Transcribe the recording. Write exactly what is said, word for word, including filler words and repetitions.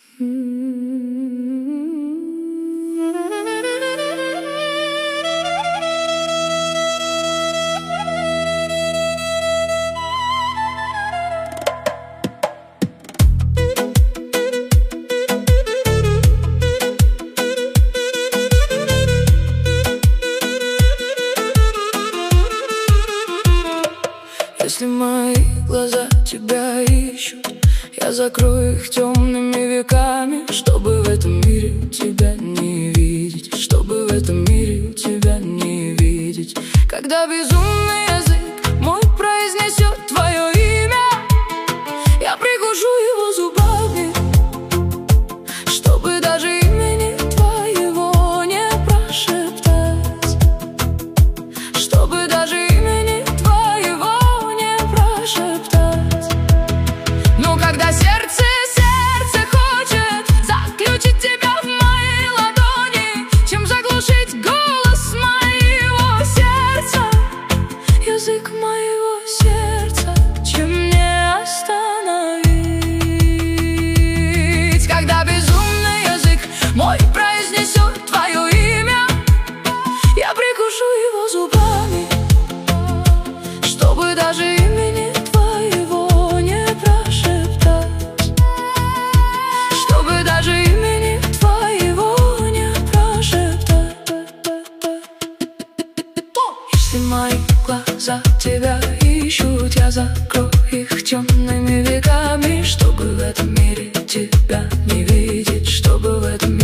Если мои глаза тебя ищут, я закрою их темными веками, чтобы в этом мире тебя не видеть, чтобы в этом мире тебя не видеть. Когда безумный язык мой произнесет твое имя, я прикушу его зубами, чтобы даже имени твоего не прошептать, чтобы даже имени твоего не прошептать. Но когда сердце, сердце хочет заключить тебя в мои ладони, чем заглушить голос моего сердца, язык моего сердца, чем не остановить. Когда безумный язык мой произнесет твое имя, я прикушу его зубами, чтобы даже имени твоего не прошептать, чтобы даже имени твоего не прошептать. Если мои глаза тебя ищут, я закрою их темными веками, чтобы в этом мире тебя не видеть, чтобы в этом